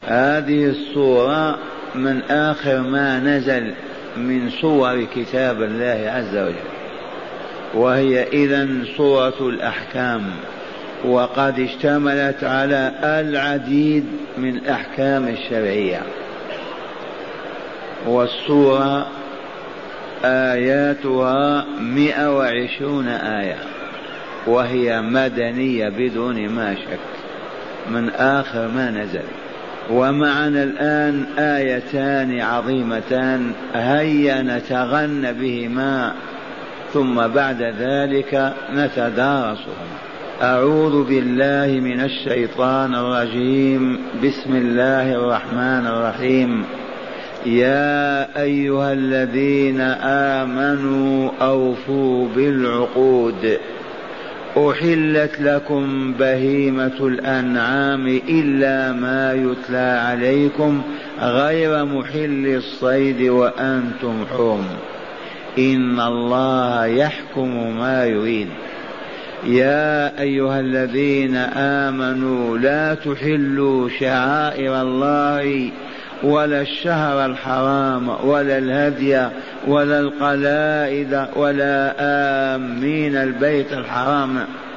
هذه السورة من آخر ما نزل من سور كتاب الله عز وجل، وهي إذن سورة الأحكام، وقد اشتملت على العديد من الأحكام الشرعية. والسورة آياتها 120 آية، وهي مدنية بدون ما شك من آخر ما نزل. ومعنا الآن آيتان عظيمتان، هيا نتغنى بهما ثم بعد ذلك نتدارسهما. أعوذ بالله من الشيطان الرجيم. بسم الله الرحمن الرحيم. يا أيها الذين آمنوا أوفوا بالعقود، أحلت لكم بهيمة الأنعام إلا ما يتلى عليكم غير محل الصيد وأنتم حرم، إن الله يحكم ما يريد. يا أيها الذين آمنوا لا تحلوا شعائر الله ولا الشهر الحرام ولا الهدي ولا القلائد ولا آمين البيت الحرام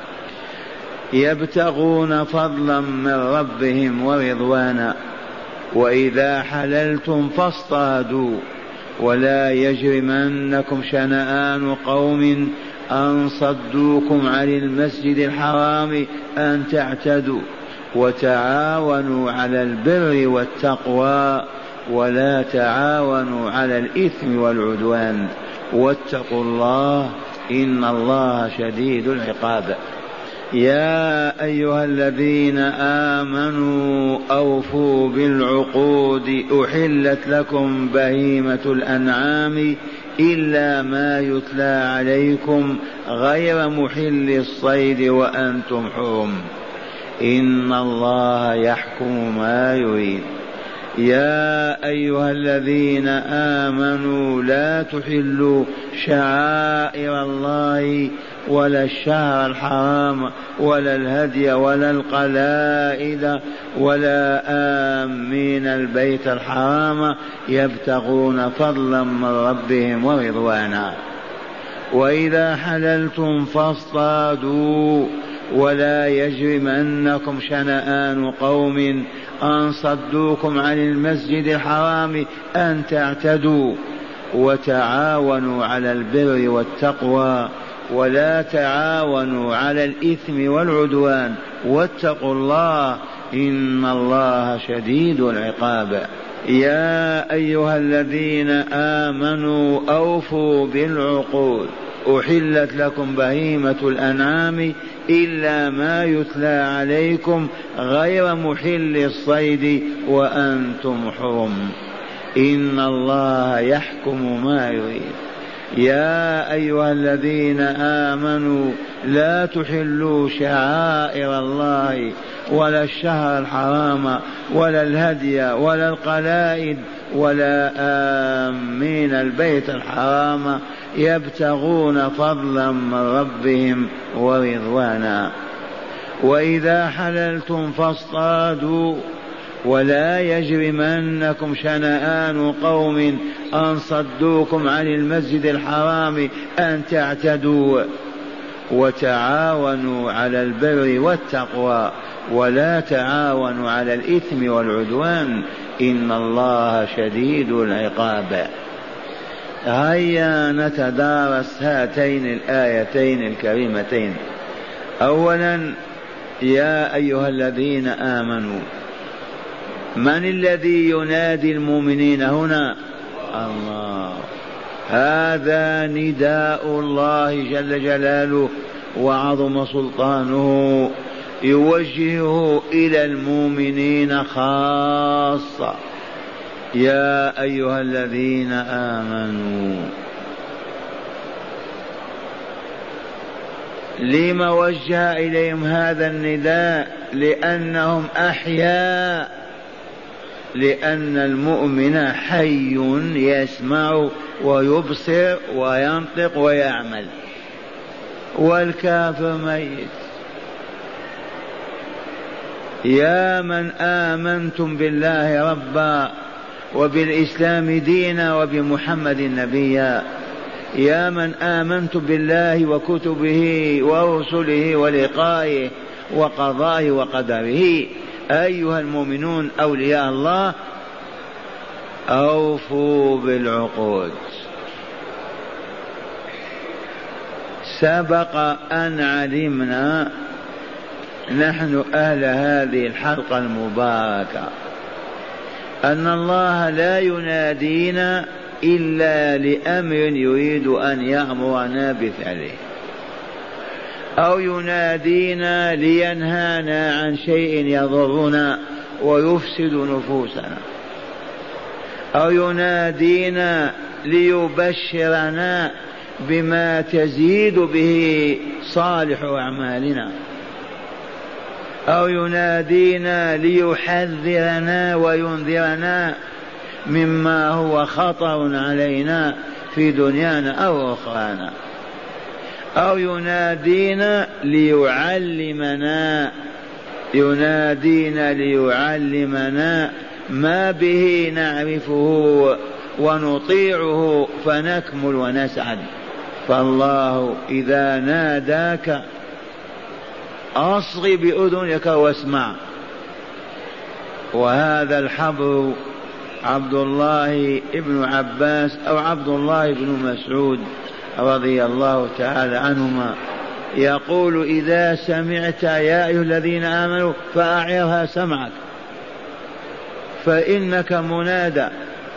يبتغون فضلا من ربهم ورضوانا، وإذا حللتم فاصطادوا ولا يجرمنكم شنآن قوم أن صدوكم عن المسجد الحرام أن تعتدوا، وتعاونوا على البر والتقوى ولا تعاونوا على الإثم والعدوان، واتقوا الله إن الله شديد العقاب. يا أيها الذين آمنوا أوفوا بالعقود، أحلت لكم بهيمة الأنعام إلا ما يتلى عليكم غير محل الصيد وأنتم حرم، إن الله يحكم ما يريد. يا أيها الذين آمنوا لا تحلوا شعائر الله ولا الشهر الحرام ولا الهدي ولا القلائد ولا آمين البيت الحرام يبتغون فضلا من ربهم ورضوانا، وإذا حللتم فاصطادوا ولا يجرمنكم شنآن قوم أن صدوكم عن المسجد الحرام أن تعتدوا، وتعاونوا على البر والتقوى ولا تعاونوا على الإثم والعدوان، واتقوا الله إن الله شديد العقاب. يا أيها الذين آمنوا أوفوا بالعقود، أحلت لكم بهيمة الأنعام إلا ما يتلى عليكم غير محل الصيد وأنتم حرم، إن الله يحكم ما يريد. يا أيها الذين آمنوا لا تحلوا شعائر الله ولا الشهر الحرام ولا الهدي ولا القلائد ولا آمين البيت الحرام يبتغون فضلا من ربهم ورضوانا، وإذا حللتم فاصطادوا ولا يجرمنكم شنآن قوم أن صدوكم عن المسجد الحرام أن تعتدوا، وتعاونوا على البر والتقوى ولا تعاونوا على الإثم والعدوان، إن الله شديد العقاب. هيا نتدارس هاتين الآيتين الكريمتين. أولا، يا أيها الذين آمنوا، من الذي ينادي المؤمنين هنا؟ الله. هذا نداء الله جل جلاله وعظم سلطانه، يوجهه إلى المؤمنين خاصة. يا أيها الذين آمنوا. لما وجه إليهم هذا النداء؟ لأنهم أحياء، لأن المؤمن حي يسمع ويبصر وينطق ويعمل، والكافر ميت. يا من آمنتم بالله ربا وبالإسلام دينا وبمحمد نبيا، يا من آمنتم بالله وكتبه ورسله ولقائه وقضائه وقدره، أيها المؤمنون أولياء الله أوفوا بالعقود. سبق أن علمنا نحن أهل هذه الحلقة المباركة أن الله لا ينادينا إلا لأمر يريد أن يأمرنا بفعله، أو ينادينا لينهانا عن شيء يضرنا ويفسد نفوسنا، أو ينادينا ليبشرنا بما تزيد به صالح أعمالنا، أو ينادينا ليحذرنا وينذرنا مما هو خطر علينا في دنيانا أو أخرانا، أو ينادينا ليعلمنا ما به نعرفه ونطيعه فنكمل ونسعد. فالله إذا ناداك أصغ بأذنك واسمع. وهذا الحبر عبد الله بن عباس أو عبد الله بن مسعود رضي الله تعالى عنهما يقول: إذا سمعت يا أيها الذين آمنوا فأعرها سمعك فإنك منادى،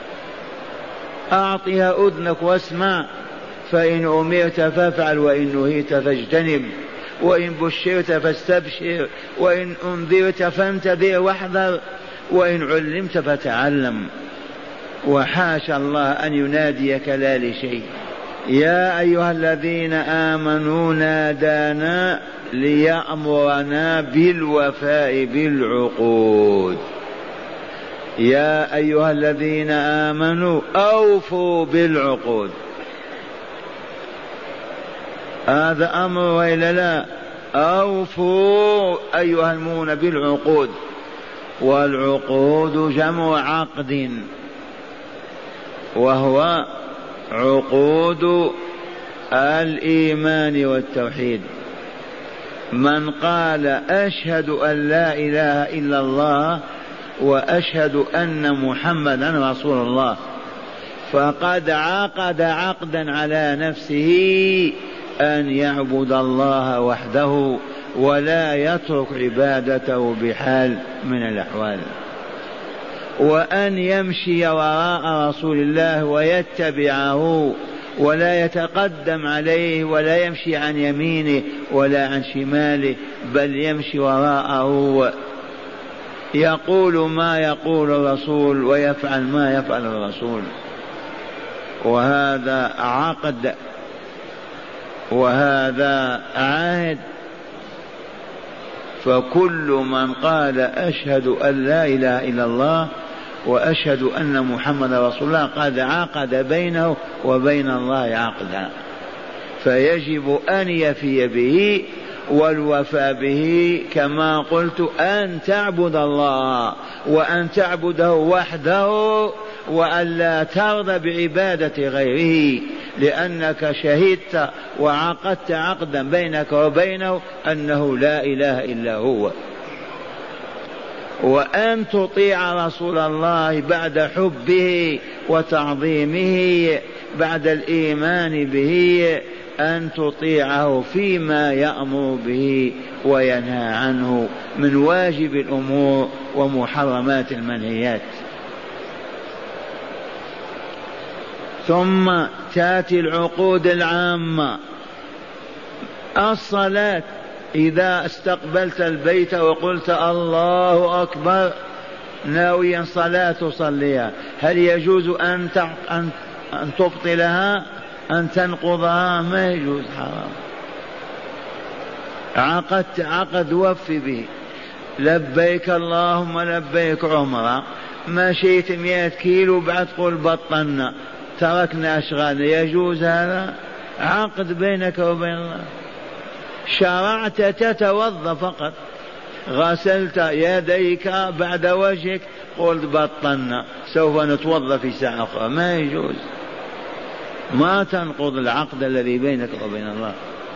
أعطها أذنك واسمع، فإن أمرت فافعل وإن نهيت فاجتنب، وإن بشرت فاستبشر، وإن أنذرت فانتذر واحذر، وإن علمت فتعلم. وحاشا الله أن يناديك لا لشيء. يا أيها الذين آمنوا نادانا ليأمرنا بالوفاء بالعقود. يا أيها الذين آمنوا أوفوا بالعقود. هذا أمر وإلا لا؟ أوفوا أيها المؤمنون بالعقود. والعقود جمع عقد، وهو عقود الإيمان والتوحيد. من قال أشهد أن لا إله إلا الله وأشهد أن محمدا رسول الله فقد عقد عقدا على نفسه أن يعبد الله وحده ولا يترك عبادته بحال من الأحوال، وأن يمشي وراء رسول الله ويتبعه ولا يتقدم عليه ولا يمشي عن يمينه ولا عن شماله، بل يمشي وراءه، يقول ما يقول الرسول ويفعل ما يفعل الرسول. وهذا عقد وهذا عهد. فكل من قال أشهد أن لا إله إلا الله وأشهد أن محمد رسول الله قد عقد بينه وبين الله عقدا، فيجب أن يفي به. والوفاء به كما قلت أن تعبد الله وأن تعبده وحده وأن لا ترضى بعبادة غيره، لأنك شهدت وعقدت عقدا بينك وبينه أنه لا إله إلا هو. وأن تطيع رسول الله بعد حبه وتعظيمه، بعد الإيمان به، أن تطيعه فيما يأمر به وينهى عنه من واجب الأمور ومحرمات المنهيات. ثم تأتي العقود العامة. الصلاة، إذا استقبلت البيت وقلت الله أكبر ناويا صلاة تصليها، هل يجوز أن تبطلها أن تنقضها؟ ما يجوز، حرام. عقدت عقد وفي به. لبيك اللهم لبيك عمرة، مشيت 100 كيلو بعد قل بطلنا تركنا أشغالنا، يجوز هذا؟ عقد بينك وبين الله. شرعت تتوضا فقط، غسلت يديك بعد وجهك قلت بطلنا سوف نتوضا في ساعة أخرى، ما يجوز، ما تنقض العقد الذي بينك وبين الله.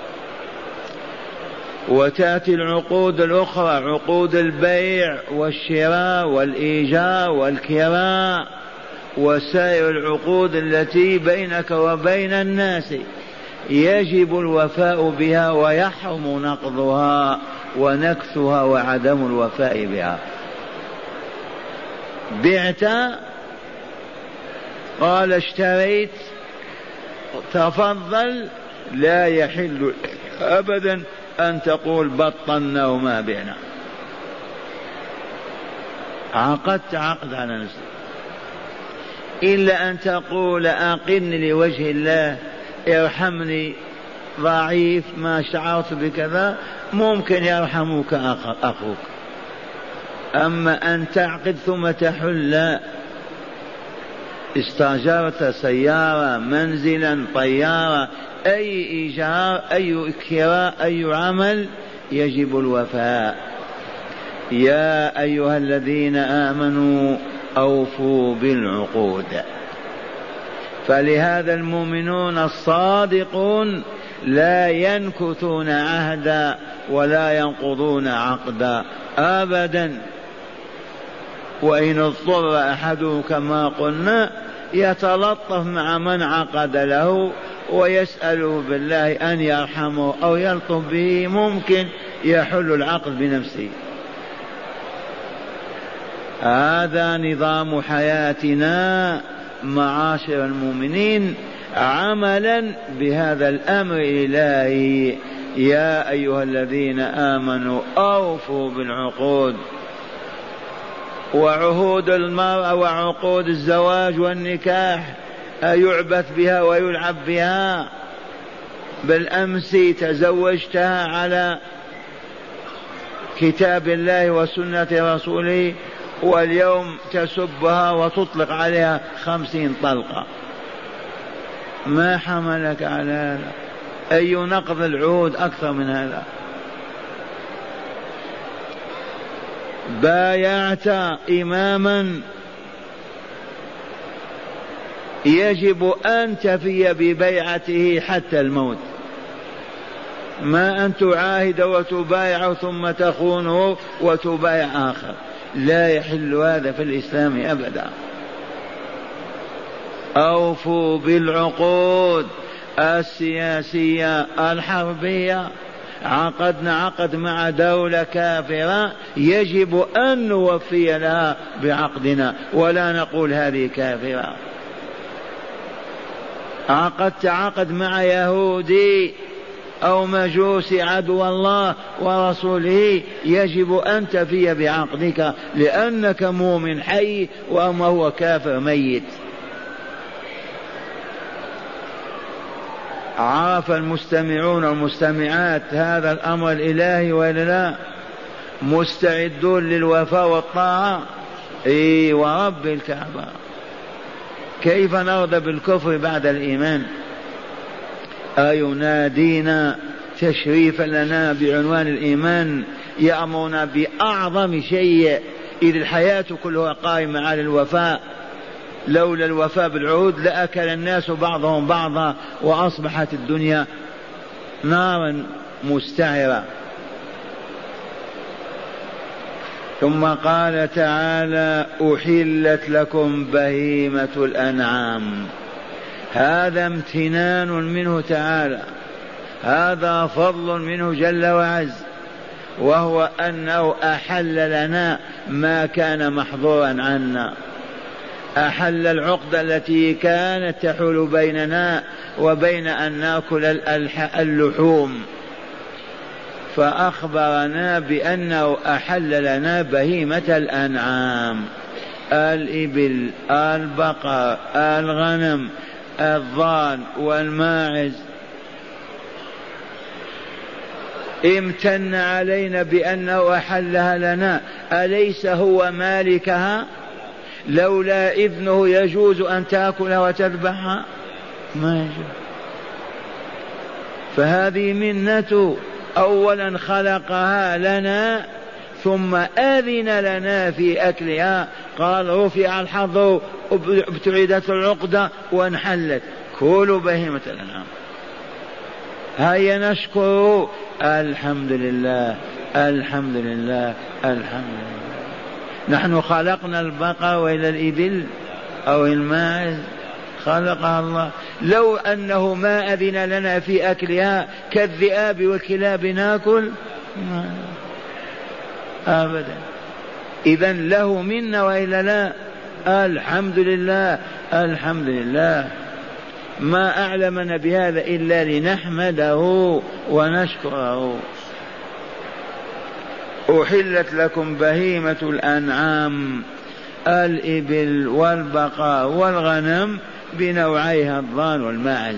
وتأتي العقود الأخرى، عقود البيع والشراء والإيجار والكراء وسائر العقود التي بينك وبين الناس، يجب الوفاء بها ويحرم نقضها ونكثها وعدم الوفاء بها. بعت، قال اشتريت، تفضل، لا يحل أبدا أن تقول بطلنا وما بعنا. عقدت عقد على نفسك، إلا أن تقول أقن لوجه الله، ارحمني ضعيف ما شعرت بكذا، ممكن يرحمك أخوك. أما أن تعقد ثم تحل، استأجرت سيارة، منزلا، طيارة، أي إيجار، أي كراء، أي عمل، يجب الوفاء. يا أيها الذين آمنوا أوفوا بالعقود. فلهذا المؤمنون الصادقون لا ينكثون عهدا ولا ينقضون عقدا أبدا. وإن اضطر أحد كما قلنا يتلطف مع من عقد له ويسأله بالله أن يرحمه أو يلطف به، ممكن يحل العقد بنفسه. هذا نظام حياتنا معاشر المؤمنين، عملا بهذا الأمر الإلهي. يا أيها الذين آمنوا أوفوا بالعقود. وعهود المرأة وعقود الزواج والنكاح يعبث بها ويلعب بها. بالأمس تزوجتها على كتاب الله وسنة رسوله، واليوم تسبها وتطلق عليها 50 طلقة. ما حملك على هذا؟ أي نقض العهود أكثر من هذا؟ بايعت إماما، يجب أن تفي ببيعته حتى الموت، ما أن تعاهد وتبايع ثم تخونه وتبايع آخر، لا يحل هذا في الإسلام أبدا. أوفوا بالعقود السياسية الحربية. عقدنا عقد مع دولة كافرة، يجب أن نوفي لها بعقدنا ولا نقول هذه كافرة. عقدت عقد مع يهودي أو مجوسي عدو الله ورسوله، يجب أن تفي بعقدك لأنك مؤمن حي وأما هو كافر ميت. عرف المستمعون والمستمعات هذا الأمر الإلهي ولا لا؟ مستعدون للوفاء والطاعة؟ ورب الكعبة. كيف نرضى بالكفر بعد الإيمان؟ أينادينا تشريفا لنا بعنوان الإيمان، يأمرنا بأعظم شيء، إذ الحياة كلها قائمة على الوفاء. لولا الوفاء بالعهود لأكل الناس بعضهم بعضا وأصبحت الدنيا نارا مستعرة. ثم قال تعالى: أحلت لكم بهيمة الأنعام. هذا امتنان منه تعالى، هذا فضل منه جل وعز، وهو أنه أحل لنا ما كان محظورا عنا. أحل العقدة التي كانت تحول بيننا وبين أن نأكل اللحوم، فأخبرنا بأنه أحل لنا بهيمة الأنعام، الإبل، البقر، الغنم، الضان والماعز. امتن علينا بأنه أحلها لنا، أليس هو مالكها؟ لولا إذنه يجوز أن تأكلها وتذبحها؟ ما يجوز. فهذه منته، أولا خلقها لنا ثم أذن لنا في أكلها، قال رفع الحظر ابتعدت العقدة وانحلت، كلوا بهيمة الأنعام. هيا نشكر، الحمد لله الحمد لله الحمد لله. نحن خلقنا البقر وإلى الإبل أو الماعز، خلقها الله. لو أنه ما أذن لنا في أكلها كالذئاب والكلاب ناكل أبدا. إذن له منا وإلا لا؟ الحمد لله الحمد لله. ما أعلمنا بهذا إلا لنحمده ونشكره. أحلت لكم بهيمة الأنعام، الإبل والبقر والغنم بنوعيها الضان والماعز.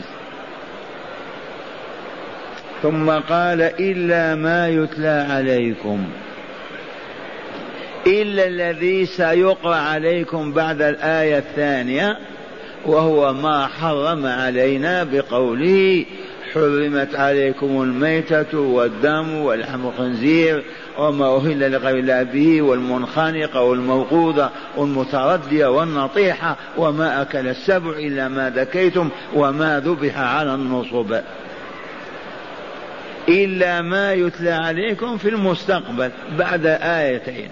ثم قال إلا ما يتلى عليكم، إلا الذي سيقرأ عليكم بعد الآية الثانية، وهو ما حرم علينا بقوله حرمت عليكم الميتة والدم ولحم الخنزير وما أهل لغير الله به والمنخنقة والموقوذة والمتردية والنطيحة وما أكل السبع إلا ما ذكيتم وما ذبح على النصب، إلا ما يتلى عليكم في المستقبل بعد آيتين،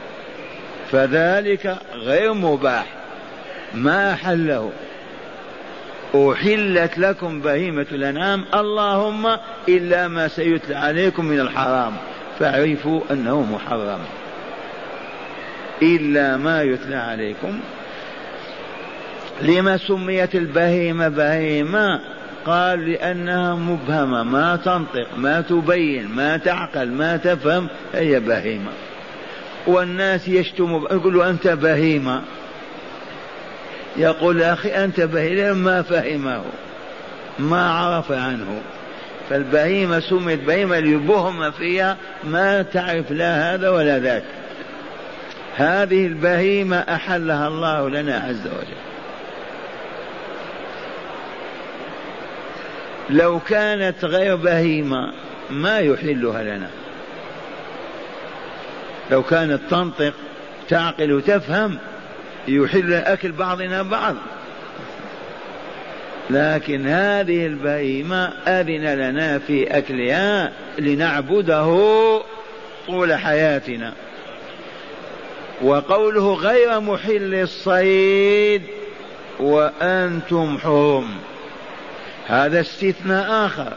فذلك غير مباح ما حله. أحلت لكم بهيمة الأنعام اللهم إلا ما سيتلى عليكم من الحرام فاعرفوا أنه محرم، إلا ما يتلى عليكم. لما سميت البهيمة بهيمة؟ قال لأنها مبهمة، ما تنطق ما تبين ما تعقل ما تفهم، هي بهيمة. والناس يشتموا يقولوا أنت بهيمة، يقول أخي أنت بهيمة ما فهمه ما عرف عنه. فالبهيمة سميت بهيمة ليبهم فيها ما تعرف لا هذا ولا ذاك. هذه البهيمة أحلها الله لنا عز وجل. لو كانت غير بهيمة ما يحلها لنا، لو كانت تنطق تعقل وتفهم يحل أكل بعضنا بعض، لكن هذه البهيمة أذن لنا في أكلها لنعبده طول حياتنا. وقوله غير محل الصيد وأنتم حرم، هذا استثناء آخر.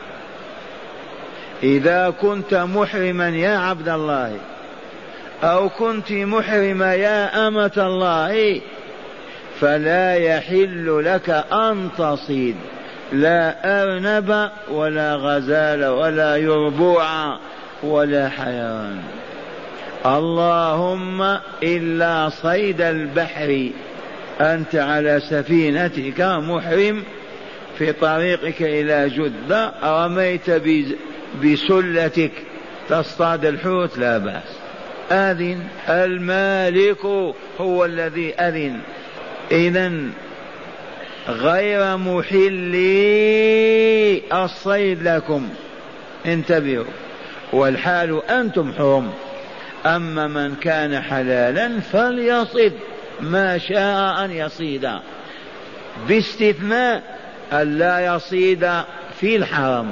إذا كنت محرما يا عبد الله أو كنت محرمة يا أمة الله فلا يحل لك أن تصيد لا أرنب ولا غزال ولا يربوع ولا حيوان، اللهم إلا صيد البحر. أنت على سفينتك محرم في طريقك إلى جدة رميت بسلتك تصطاد الحوت لا بأس، آذن المالك هو الذي أذن. إذن غير محلي الصيد لكم، انتبهوا، والحال أنتم حرم. أما من كان حلالا فليصد ما شاء أن يصيد، باستثناء أن لا يصيد في الحرم.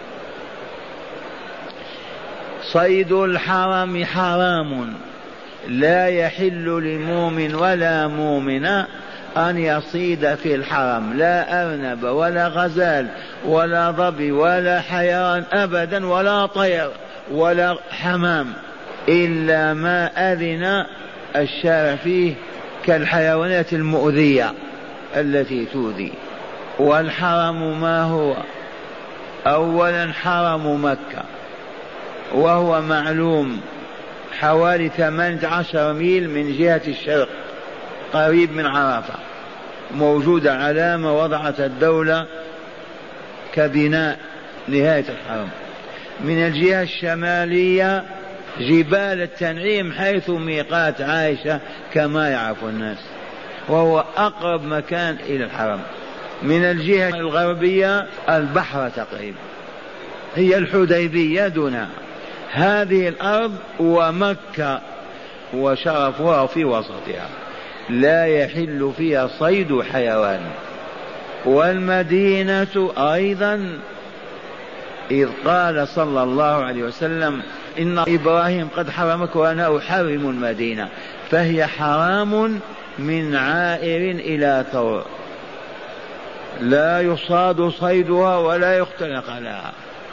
صيد الحرم حرام، لا يحل لمؤمن ولا مؤمنة أن يصيد في الحرم لا أرنب ولا غزال ولا ظبي ولا حيوان أبدا ولا طير ولا حمام، إلا ما أذن الشارع فيه كالحيوانات المؤذية التي تؤذي. والحرم ما هو؟ أولا حرم مكة، وهو معلوم حوالي 18 ميل من جهة الشرق قريب من عرفة، موجودة علامة وضعت الدولة كبناء نهاية الحرم. من الجهة الشمالية جبال التنعيم حيث ميقات عائشة كما يعرف الناس، وهو أقرب مكان إلى الحرم. من الجهة الغربية البحر تقريبا، هي الحديبية دونها. هذه الأرض ومكة وشرفها في وسطها لا يحل فيها صيد حيوان. والمدينة أيضا إذ قال صلى الله عليه وسلم إن إبراهيم قد حرمك وأنا أحرم المدينة، فهي حرام من عائر إلى ثور، لا يصاد صيدها ولا يختلق لها.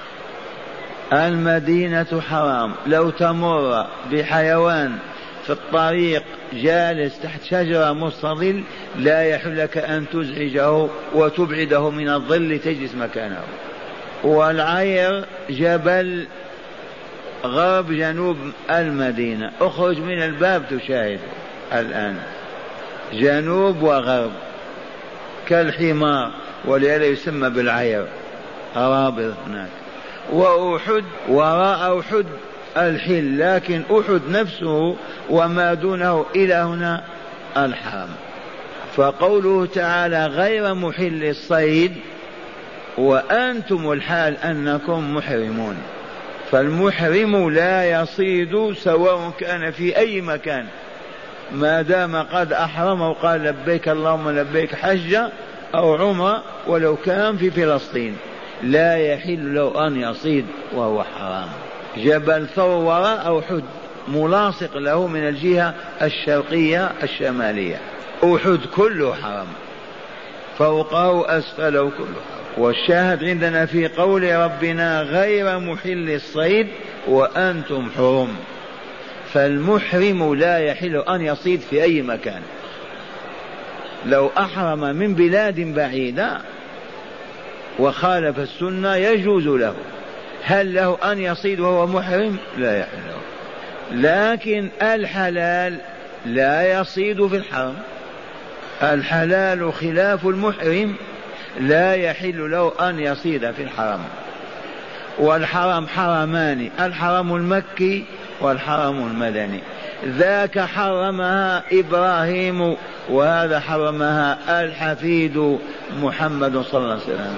المدينة حرام. لو تمر بحيوان في الطريق جالس تحت شجرة مستظل لا يحل لك أن تزعجه وتبعده من الظل تجلس مكانه. والعير جبل غرب جنوب المدينة، اخرج من الباب تشاهد الآن جنوب وغرب كالحمار، ولهذا يسمى بالعير رابط هناك. وأحد وراء أحد الحل، لكن أحد نفسه وما دونه إلى هنا الحرم. فقوله تعالى غير محل الصيد وأنتم الحال أنكم محرمون. فالمحرم لا يصيد سواء كان في أي مكان ما دام قد أحرم وقال لبيك اللهم لبيك حجة أو عمرة، ولو كان في فلسطين لا يحل له أن يصيد وهو حرام. جبل ثور وراء أحد ملاصق له من الجهة الشرقية الشمالية، أحد كله حرام، فوقه أسفله كله حرام. والشاهد عندنا في قول ربنا غير محل الصيد وأنتم حرم. فالمحرم لا يحل أن يصيد في أي مكان، لو أحرم من بلاد بعيدة وخالف السنة يجوز له. هل له أن يصيد وهو محرم؟ لا يحل له. لكن الحلال لا يصيد في الحرم. الحلال خلاف المحرم، لا يحل له أن يصيد في الحرم. والحرم حرمان، الحرم المكي والحرم المدني، ذاك حرمها إبراهيم وهذا حرمها الحفيد محمد صلى الله عليه وسلم.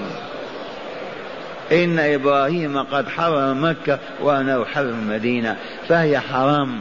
إن إبراهيم قد حرم مكة وأنا أحرم المدينة، فهي حرام.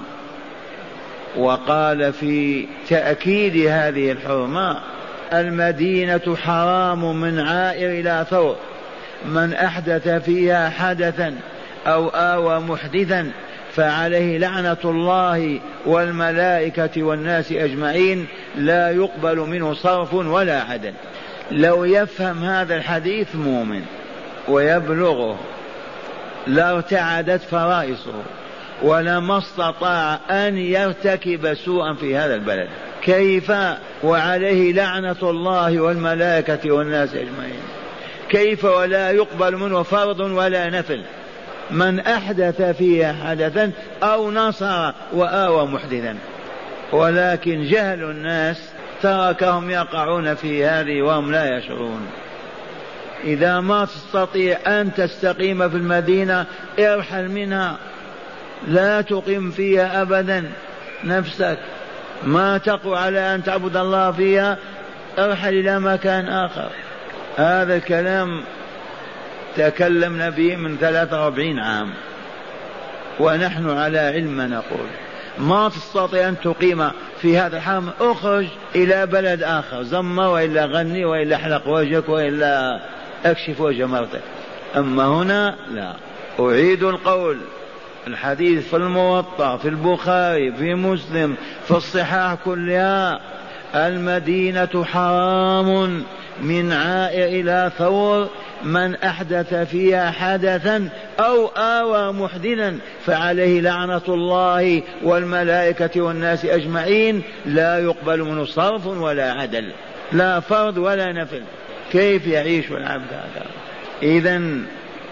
وقال في تأكيد هذه الحرمة المدينة حرام من عائر إلى ثور، من أحدث فيها حدثا أو آوى محدثا فعليه لعنة الله والملائكة والناس أجمعين، لا يقبل منه صرف ولا عدل. لو يفهم هذا الحديث مؤمن ويبلغه لارتعدت فرائصه ولما استطاع أن يرتكب سوءا في هذا البلد. كيف وعليه لعنة الله والملائكة والناس أجمعين؟ كيف ولا يقبل منه فرض ولا نفل؟ من أحدث فيها حدثا أو نصر وآوى محدثا. ولكن جهل الناس تركهم يقعون في هذه وهم لا يشعرون. إذا ما تستطيع أن تستقيم في المدينة ارحل منها، لا تقيم فيها أبدا نفسك، ما تقوى على أن تعبد الله فيها، ارحل إلى مكان آخر. هذا الكلام تكلمنا به من 43 عام ونحن على علم ما نقول. ما تستطيع أن تقيم في هذا الحرم، اخرج إلى بلد آخر، زمر وإلا غني وإلا احلق وجهك وإلا اكشف وجه مرتك. أما هنا لا. أعيد القول، الحديث في الموطأ في البخاري في مسلم في الصحاح كلها، المدينة حرام من عائر إلى ثور، من أحدث فيها حدثا أو آوى محدثا فعليه لعنة الله والملائكة والناس أجمعين، لا يقبل منه صرف ولا عدل، لا فرض ولا نفل. كيف يعيش العبد هذا؟ إذن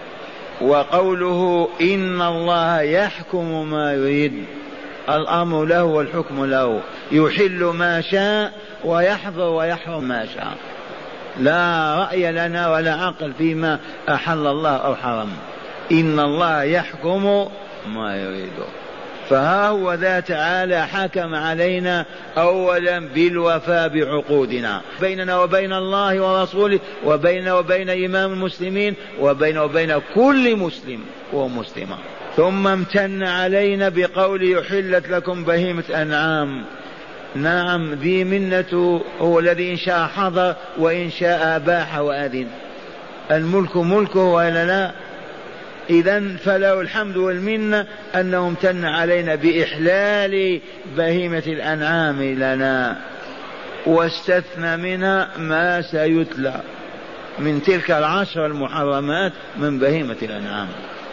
وقوله إن الله يحكم ما يريد، الأمر له والحكم له، يحل ما شاء ويحظر ويحرم ما شاء، لا رأي لنا ولا عقل فيما أحل الله أو حرم. إن الله يحكم ما يريد. فها هو ذا تعالى حكم علينا أولا بالوفاء بعقودنا بيننا وبين الله ورسوله، وبيننا وبين إمام المسلمين، وبيننا وبين كل مسلم ومسلمة. ثم امتن علينا بقول أحلت لكم بهيمة أنعام. نعم، ذي منة هو الذي إن شاء حضر وإن شاء أباح وأذن. الملك ملكه وإلا لا؟ إذن فله الحمد والمنة أنه امتن علينا بإحلال بهيمة الأنعام لنا، واستثنى منها ما سيتلى من تلك 10 المحرمات من بهيمة الأنعام.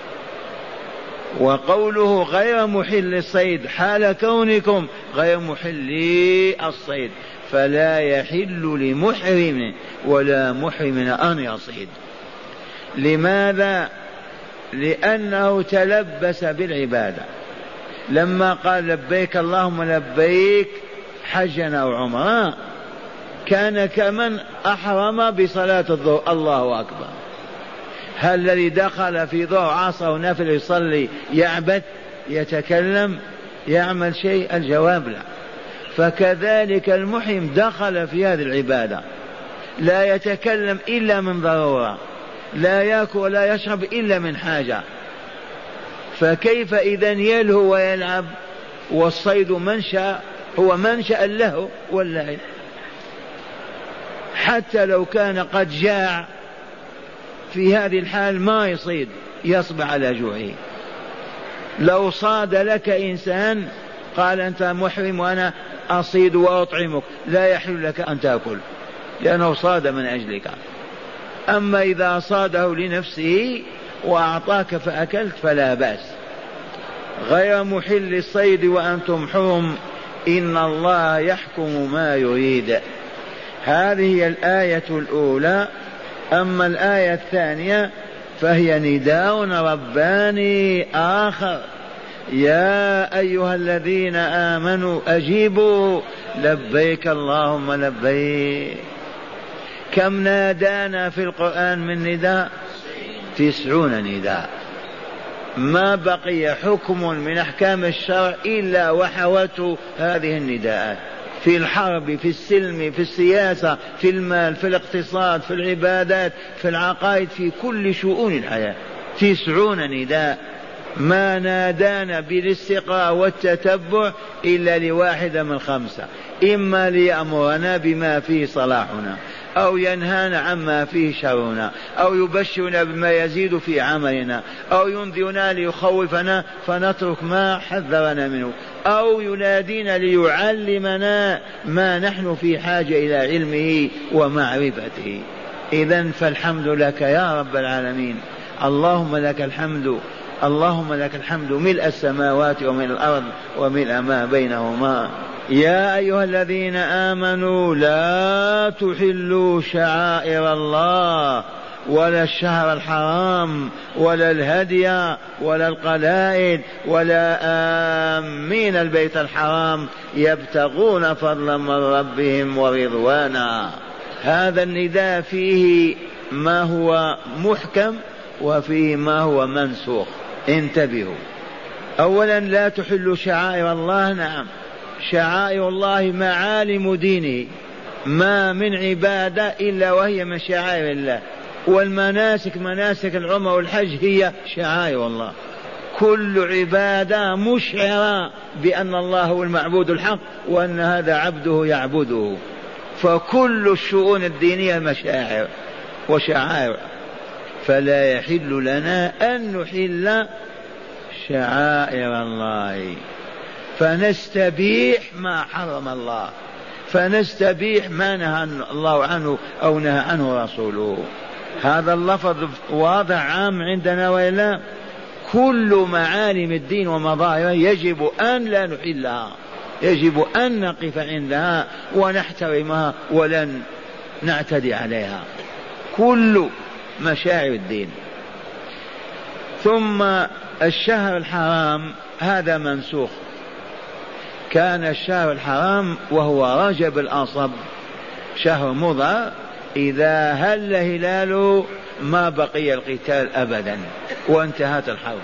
وقوله غير محل الصيد حال كونكم غير محلي الصيد، فلا يحل لمحرم ولا محرم أن يصيد. لماذا؟ لأنه تلبس بالعبادة. لما قال لبيك اللهم لبيك حجا أو عمرا كان كمن أحرم بصلاة الظهر الله أكبر. هل الذي دخل في ظهر عصر ونفل يصلي يعبد يتكلم يعمل شيء؟ الجواب لا. فكذلك المحرم دخل في هذه العبادة، لا يتكلم إلا من ضرورة، لا يأكل ولا يشرب إلا من حاجة، فكيف إذن يلهو ويلعب؟ والصيد منشأ هو منشأ له واللعب. حتى لو كان قد جاع في هذه الحال ما يصيد، يصبر على جوعه. لو صاد لك إنسان قال أنت محرم وأنا أصيد وأطعمك، لا يحل لك أن تأكل لأنه صاد من أجلك. أما إذا صاده لنفسه وأعطاك فأكلت فلا بأس. غير محل الصيد وأنتم حرم إن الله يحكم ما يريد. هذه هي الآية الأولى. أما الآية الثانية فهي نداء رباني آخر: يا أيها الذين آمنوا أجيبوا لبيك اللهم لبيك. كم نادانا في القرآن من نداء؟ 90 نداء. ما بقي حكم من أحكام الشرع إلا وحوته هذه النداءات، في الحرب، في السلم، في السياسة، في المال، في الاقتصاد، في العبادات، في العقائد، في كل شؤون الحياة. 90 نداء. ما نادانا بالاستقراء والتتبع إلا لواحدة من 5: إما ليأمرنا بما فيه صلاحنا، أو ينهانا عما فيه شرنا، أو يبشرنا بما يزيد في عملنا، أو ينذرنا ليخوفنا فنترك ما حذرنا منه، أو ينادينا ليعلمنا ما نحن في حاجة إلى علمه ومعرفته. إذن فالحمد لك يا رب العالمين. اللهم لك الحمد، اللهم لك الحمد ملء السماوات وملء الأرض وملء ما بينهما. يا أيها الذين آمنوا لا تحلوا شعائر الله ولا الشهر الحرام ولا الهدي ولا القلائد ولا آمين البيت الحرام يبتغون فضلا من ربهم ورضوانا. هذا النداء فيه ما هو محكم وفيه ما هو منسوخ. انتبهوا. أولا لا تحلوا شعائر الله. نعم، شعائر الله معالم دينه، ما من عبادة إلا وهي من شعائر الله. والمناسك، مناسك العمر والحج هي شعائر الله. كل عبادة مشعرة بأن الله هو المعبود الحق وأن هذا عبده يعبده. فكل الشؤون الدينية مشاعر وشعائر. فلا يحل لنا أن نحل شعائر الله، فنستبيح ما حرم الله، فنستبيح ما نهى الله عنه أو نهى عنه رسوله. هذا اللفظ واضح عام عندنا وإلا؟ كل معالم الدين ومظاهره يجب أن لا نحلها، يجب أن نقف عندها ونحترمها ولن نعتدي عليها. كل مشاعر الدين. ثم الشهر الحرام هذا منسوخ. كان الشهر الحرام وهو رجب الأصب شهر مضر، إذا هل هلاله ما بقي القتال أبدا وانتهت الحرب.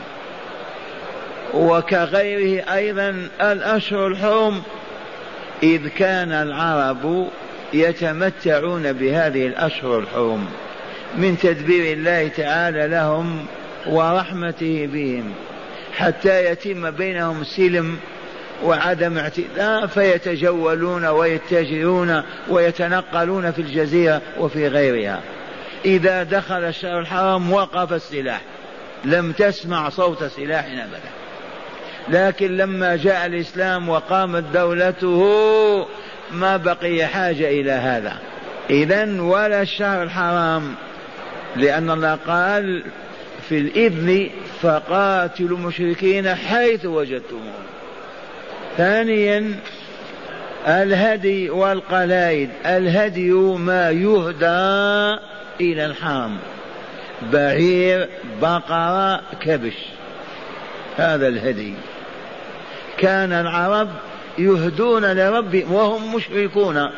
وكغيره أيضا الأشهر الحرم، إذ كان العرب يتمتعون بهذه الأشهر الحرم من تدبير الله تعالى لهم ورحمته بهم، حتى يتم بينهم سلم وعدم اعتداء، فيتجولون ويتجرون ويتنقلون في الجزيرة وفي غيرها. إذا دخل الشهر الحرام وقف السلاح، لم تسمع صوت سلاح أبدا. لكن لما جاء الإسلام وقامت دولته ما بقي حاجة إلى هذا. إذن ولا الشهر الحرام، لأن الله قال في الإذن فقاتلوا المشركين حيث وجدتموهم. ثانيا الهدي والقلائد. الهدي ما يهدى إلى الحرم، بعير، بقرة، كبش، هذا الهدي. كان العرب يهدون لربهم وهم مشركون،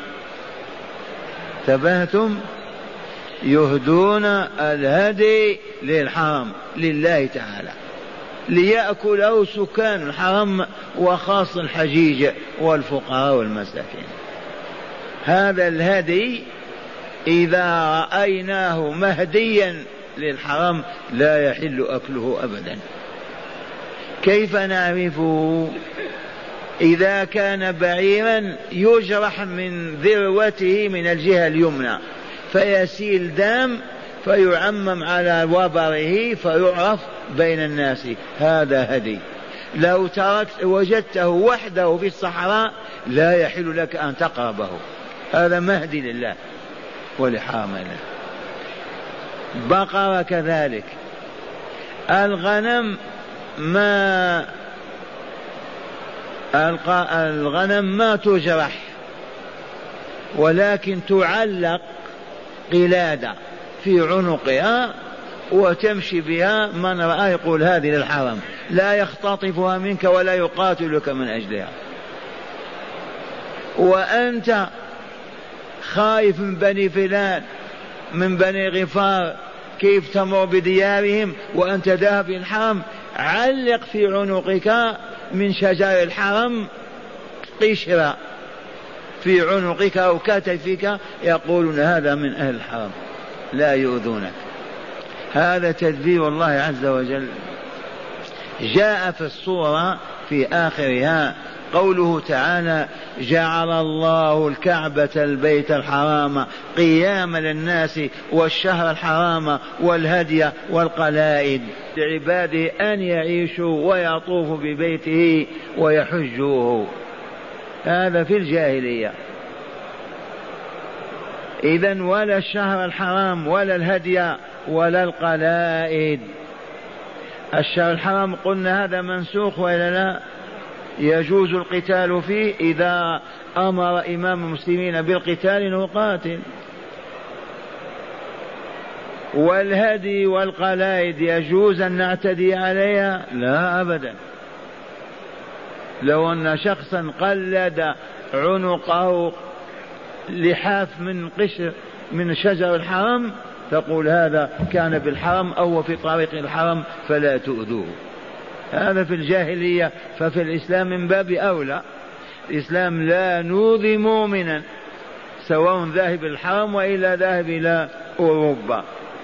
تبهتم، يهدون الهدي للحرم لله تعالى ليأكله سكان الحرم وخاص الحجيج والفقراء والمساكين. هذا الهدي إذا رأيناه مهديا للحرم لا يحل أكله أبدا. كيف نعرفه؟ إذا كان بعيرا يجرح من ذروته من الجهة اليمنى فيسيل دم فيعمم على وبره فيعرف بين الناس، هذا هدي. لو تركت وجدته وحده في الصحراء لا يحل لك أن تقربه، هذا مهدي لله ولحرم الله. بقرة كذلك. الغنم ما تجرح ولكن تعلق قلادة في عنقها وتمشي بها، من رأى يقول هذه للحرم، لا يختطفها منك ولا يقاتلك من أجلها. وأنت خايف من بني فلان من بني غفار كيف تمر بديارهم وأنت ذاهب إلى الحرم، علق في عنقك من شجر الحرم قشرة في عنقك أو كتفك، يقولون هذا من أهل الحرم لا يؤذونك. هذا تدبير الله عز وجل. جاء في الصورة في آخرها قوله تعالى: جعل الله الكعبة البيت الحرام قياما للناس والشهر الحرام والهدي والقلائد لعباده أن يعيشوا ويطوفوا ببيته ويحجوه. هذا في الجاهلية. إذن ولا الشهر الحرام ولا الهدي ولا القلائد. الشهر الحرام قلنا هذا منسوخ وإلا لا؟ يجوز القتال فيه إذا أمر إمام المسلمين بالقتال نقاتل. والهدي والقلائد يجوز أن نعتدي عليها؟ لا أبدا. لو أن شخصا قلد عنقه لحاف من قشر من شجر الحرم تقول هذا كان بالحرم أو في طريق الحرم فلا تؤذوه. هذا في الجاهلية. ففي الإسلام من باب أولى. الإسلام لا نؤذي مؤمنا سواء ذاهب الحرم وإلا ذاهب إلى أوروبا.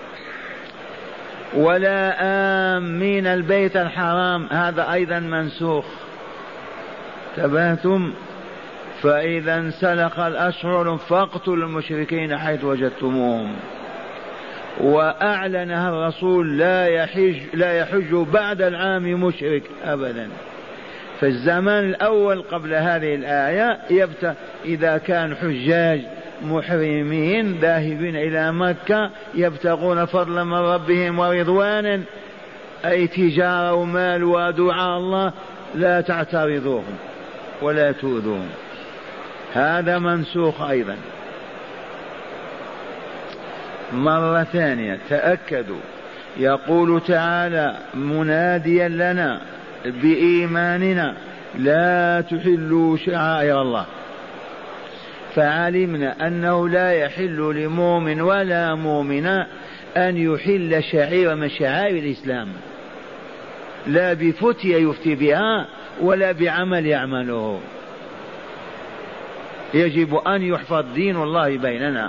ولا آمين البيت الحرام، هذا أيضا منسوخ. تبهتم. فإذا انسلخ الأشهر فاقتلوا المشركين حيث وجدتموهم. وأعلنها الرسول: لا يحج بعد العام مشرك أبدا. في الزمان الأول قبل هذه الآية إذا كان حجاج محرمين ذاهبين إلى مكة يبتغون فضلا من ربهم ورضوانا، أي تجارة ومال ودعاء الله، لا تعترضوهم ولا تؤذوهم. هذا منسوخ أيضا. مرة ثانية تأكدوا، يقول تعالى مناديا لنا بإيماننا: لا تحلوا شعائر الله. فعلمنا أنه لا يحل لمؤمن ولا مؤمنة أن يحل شعيرة من شعائر الإسلام، لا بفتية يفتي بها ولا بعمل يعمله. يجب أن يحفظ دين الله بيننا.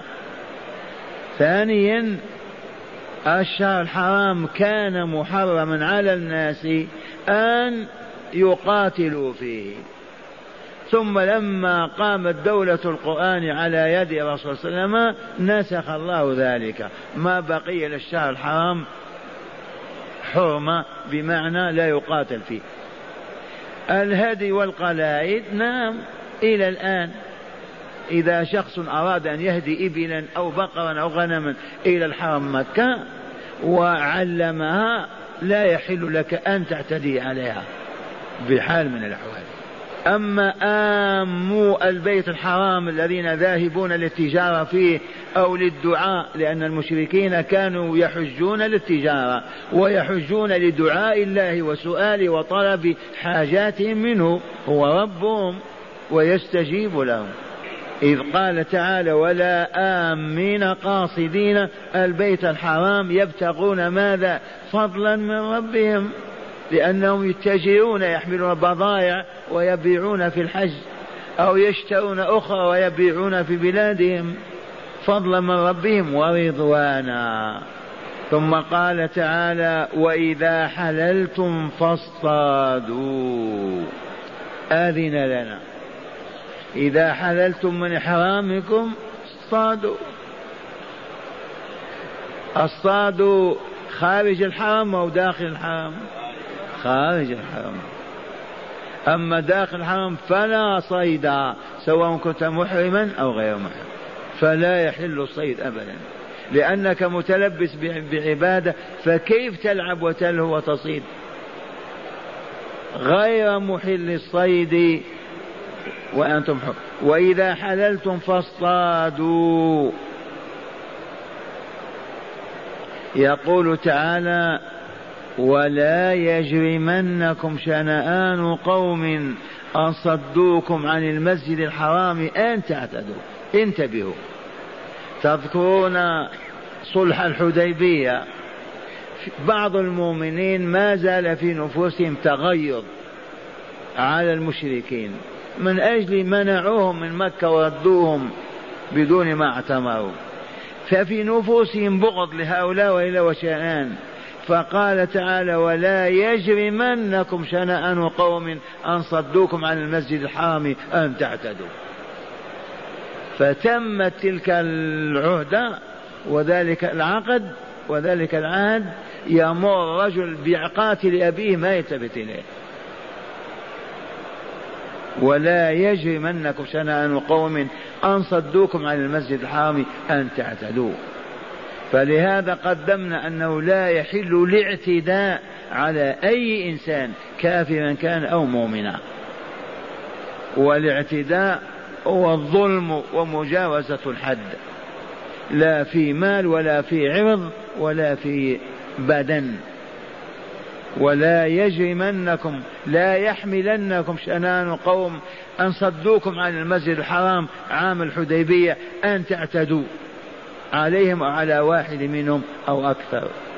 ثانيا الشهر الحرام كان محرما على الناس أن يقاتلوا فيه. ثم لما قامت دولة القرآن على يد الرسول صلى الله عليه وسلم نسخ الله ذلك، ما بقي للشهر الحرام حرمة بمعنى لا يقاتل فيه. الهدي والقلائد نعم إلى الآن، إذا شخص أراد أن يهدي إبلا أو بقرا أو غنما إلى الحرم مكة وعلمها لا يحل لك أن تعتدي عليها بحال من الأحوال. أما آمو البيت الحرام الذين ذاهبون للتجارة فيه أو للدعاء، لأن المشركين كانوا يحجون للتجارة ويحجون لدعاء الله وسؤال وطلب حاجاتهم منه، هو ربهم ويستجيب لهم. إذ قال تعالى ولا آمين قاصدين البيت الحرام يبتغون ماذا؟ فضلا من ربهم، لأنهم يتجرون يحملون بضائع ويبيعون في الحج أو يشترون أخرى ويبيعون في بلادهم، فضلا من ربهم ورضوانا. ثم قال تعالى وإذا حللتم فاصطادوا، آذن لنا إذا حللتم من إحرامكم اصطادوا. اصطادوا خارج الحرم أو داخل الحرم؟ خارج الحرم. أما داخل الحرم فلا صيد، سواء كنت محرما أو غير محرم، فلا يحل الصيد أبدا، لأنك متلبس بعبادة، فكيف تلعب وتلهو وتصيد؟ غير محل الصيد وأنتم حر. وإذا حللتم فاصطادوا. يقول تعالى ولا يجرمنكم شنآن قوم أن صدوكم عن المسجد الحرام أن تعتدوا. انتبهوا، تذكرون صلح الحديبية، بعض المؤمنين ما زال في نفوسهم تغيظ على المشركين من أجل منعوهم من مكة وردوهم بدون ما اعتمروا، ففي نفوسهم بغض لهؤلاء وإلى وشأن. فقال تعالى ولا يجرمنكم شنآن قوم أن صدوكم عن المسجد الحرام أن تعتدوا. فتمت تلك العهدة وذلك العقد وذلك العهد، يمر رجل بقاتل أبيه ما يلتفت إليه. ولا يجرمنكم شنآن قوم أن صدوكم عن المسجد الحرام أن تعتدوا. فلهذا قدمنا أنه لا يحل الاعتداء على أي إنسان كافرا كان أو مؤمنا، والاعتداء هو الظلم ومجاوزة الحد، لا في مال ولا في عرض ولا في بدن. ولا يجرمنكم لا يحملنكم شنآن قوم أن صدوكم عن المسجد الحرام عام الحديبية أن تعتدوا عليهم أو على واحد منهم أو أكثر.